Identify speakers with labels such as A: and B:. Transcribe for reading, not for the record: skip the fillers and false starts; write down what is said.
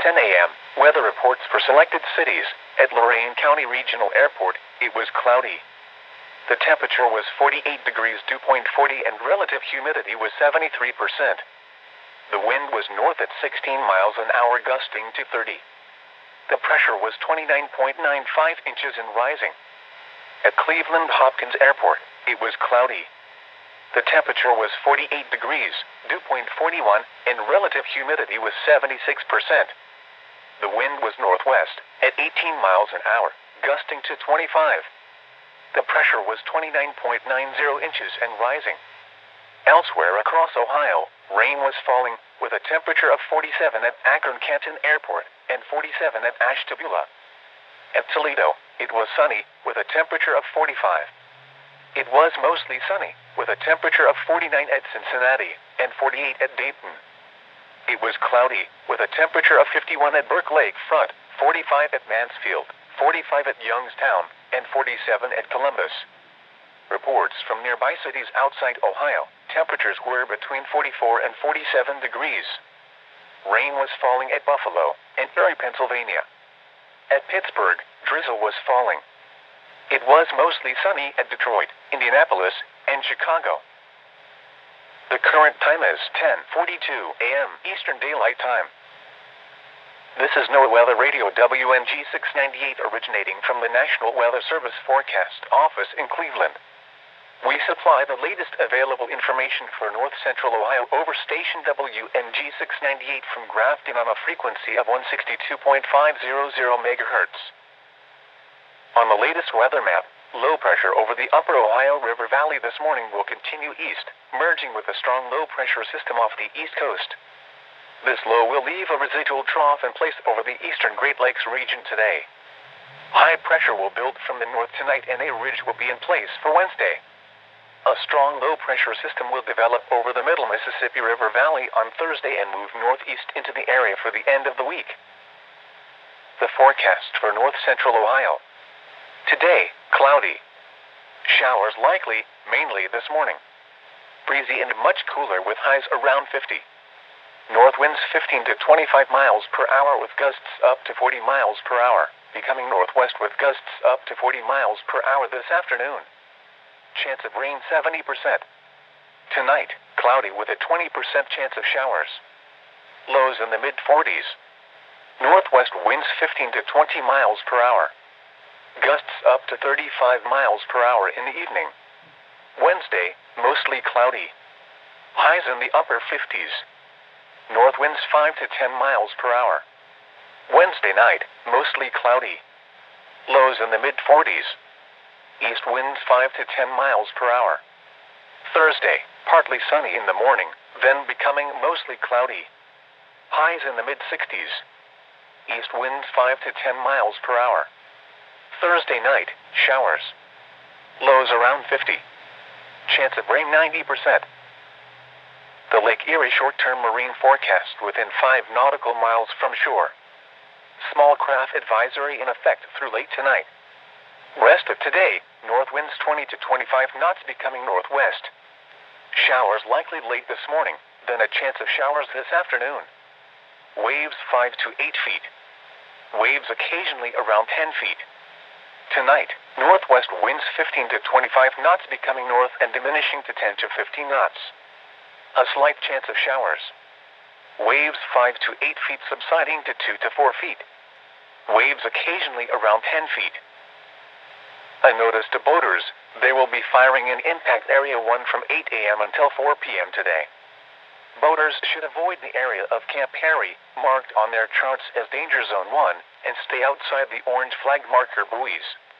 A: 10 a.m., weather reports for selected cities. At Lorain County Regional Airport, it was cloudy. The temperature was 48 degrees dew point 40 and relative humidity was 73%. The wind was north at 16 miles an hour gusting to 30. The pressure was 29.95 inches and rising. At Cleveland Hopkins Airport, it was cloudy. The temperature was 48 degrees, dew point 41, and relative humidity was 76%. The wind was northwest at 18 miles an hour, gusting to 25. The pressure was 29.90 inches and rising. Elsewhere across Ohio, rain was falling with a temperature of 47 at Akron-Canton Airport and 47 at Ashtabula. At Toledo, it was sunny with a temperature of 45. It was mostly sunny with a temperature of 49 at Cincinnati and 48 at Dayton. It was cloudy with a temperature of 51 at Burke Lake Front, 45 at Mansfield, 45 at Youngstown, and 47 at Columbus. Reports from nearby cities outside Ohio, temperatures were between 44 and 47 degrees. Rain was falling at Buffalo and Erie, Pennsylvania. At Pittsburgh, drizzle was falling. It was mostly sunny at Detroit, Indianapolis, and Chicago. The current time is 10:42 a.m. Eastern Daylight Time. This is NOAA Weather Radio WNG 698 originating from the National Weather Service Forecast Office in Cleveland. We supply the latest available information for North Central Ohio over station WNG 698 from Grafton on a frequency of 162.500 MHz. On the latest weather map, low pressure over the upper Ohio River Valley this morning will continue east, merging with a strong low pressure system off the east coast. This low will leave a residual trough in place over the eastern Great Lakes region today. High pressure will build from the north tonight and a ridge will be in place for Wednesday. A strong low pressure system will develop over the middle Mississippi River Valley on Thursday and move northeast into the area for the end of the week. The forecast for north central Ohio. Today, cloudy. Showers likely, mainly this morning. Breezy and much cooler with highs around 50. North winds 15 to 25 miles per hour with gusts up to 40 miles per hour, becoming northwest with gusts up to 40 miles per hour this afternoon. Chance of rain 70%. Tonight, cloudy with a 20% chance of showers. Lows in the mid-40s. Northwest winds 15 to 20 miles per hour. Gusts up to 35 miles per hour in the evening. Wednesday, mostly cloudy. Highs in the upper 50s. North winds 5 to 10 miles per hour. Wednesday night, mostly cloudy. Lows in the mid-40s. East winds 5 to 10 miles per hour. Thursday, partly sunny in the morning, then becoming mostly cloudy. Highs in the mid-60s. East winds 5 to 10 miles per hour. Thursday night, showers. Lows around 50. Chance of rain 90%. The Lake Erie short-term marine forecast within 5 nautical miles from shore. Small craft advisory in effect through late tonight. Rest of today, north winds 20 to 25 knots becoming northwest. Showers likely late this morning, then a chance of showers this afternoon. Waves 5 to 8 feet. Waves occasionally around 10 feet. Tonight, northwest winds 15 to 25 knots becoming north and diminishing to 10 to 15 knots. A slight chance of showers. Waves 5 to 8 feet subsiding to 2 to 4 feet. Waves occasionally around 10 feet. A notice to boaters, they will be firing in impact area 1 from 8 a.m. until 4 p.m. today. Boaters should avoid the area of Camp Harry, marked on their charts as Danger Zone 1, and stay outside the orange flag marker buoys.